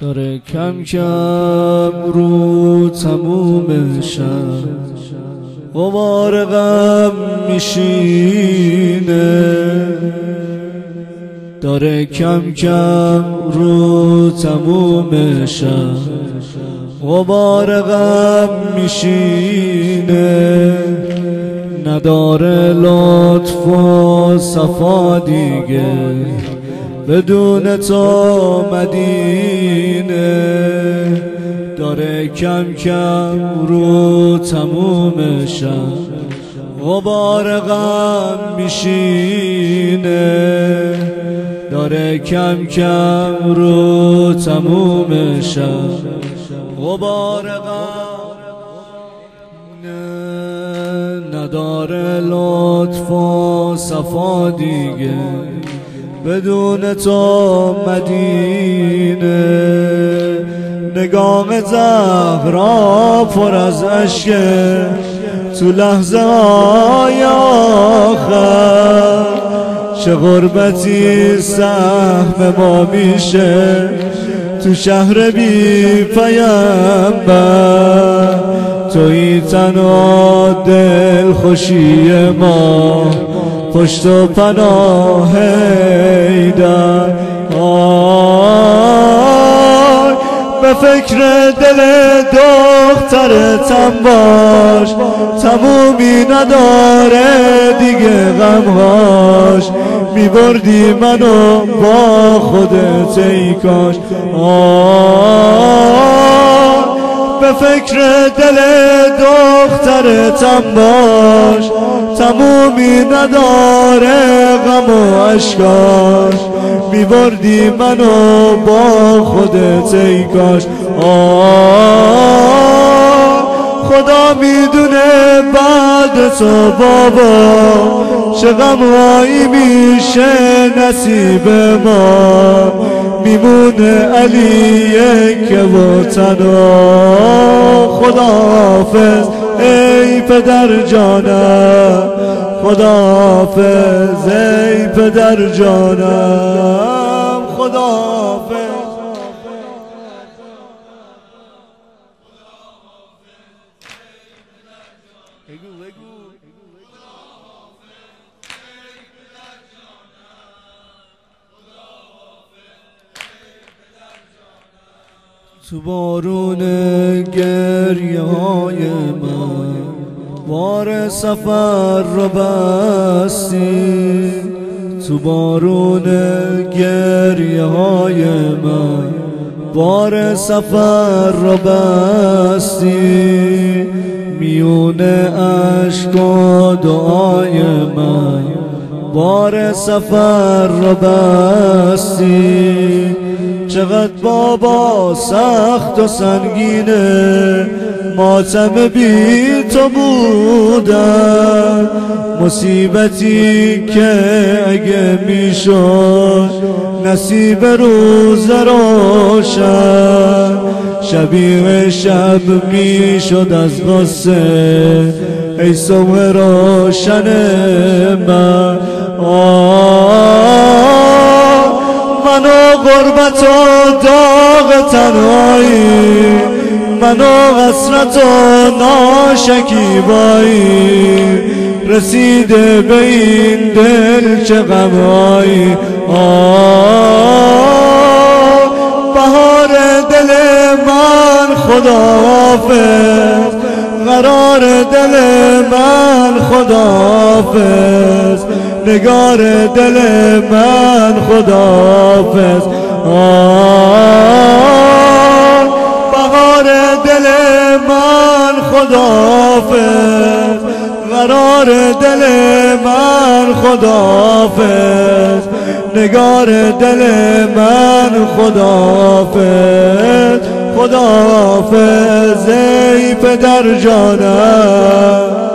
داره کم کم رو تموم شب غبار غم میشینه، داره کم کم رو تموم شب غبار غم میشینه، نداره لطف و صفا دیگه بدون تو مدینه، داره کم کم رو تموم شب غبار غم میشینه، داره کم کم رو تموم شب غبار غم، نداره لطف و صفا دیگه بدون تو مدینه، نگاه زهرا پر از اشکه تو لحظه های آخر، چه غربتی سهم ما میشه تو شهر بی پیامبر، تویی تنها دل خوشی ما پشت و پناه حیدر. به فکر دل دخترتم باش، تمومی نداره دیگه غمهاش، میبردی منو با خودت ای کاش. به فکر دل دخترتم باش، تمومی نداره غم و اشکاش، میبردی منو با خودت ای کاش. خدا میدونه بعد تو بابا چه غمهایی میشه نصیب ما، میمونه علیه که و تنها. خداحافظ ای پدر جانم، خداحافظ ای پدر جانم، خداحافظ. تو بارون گریه های من بار سفر رو بستی، تو بارون گریه های من بار سفر رو بستی، میونه عشق و دعای من بار سفر رو بستی. چقدر بابا سخت و سنگینه ماتم بی تو بودن، مصیبتی که اگه میشد نصیب روز روشن، شبیه شب میشد از غصه ای صبح روشن من. منو غربت و داغ تنهایی، منو حسرت و ناشکیبایی، رسیده به این دل چه غمهایی. بهار دل من خداحافظ، قرار دل من خداحافظ، نگار دل من خداحافظ. بهار دل من خداحافظ، قرار دل من خداحافظ، نگار دل من خداحافظ. خداحافظ ای پدر جانم.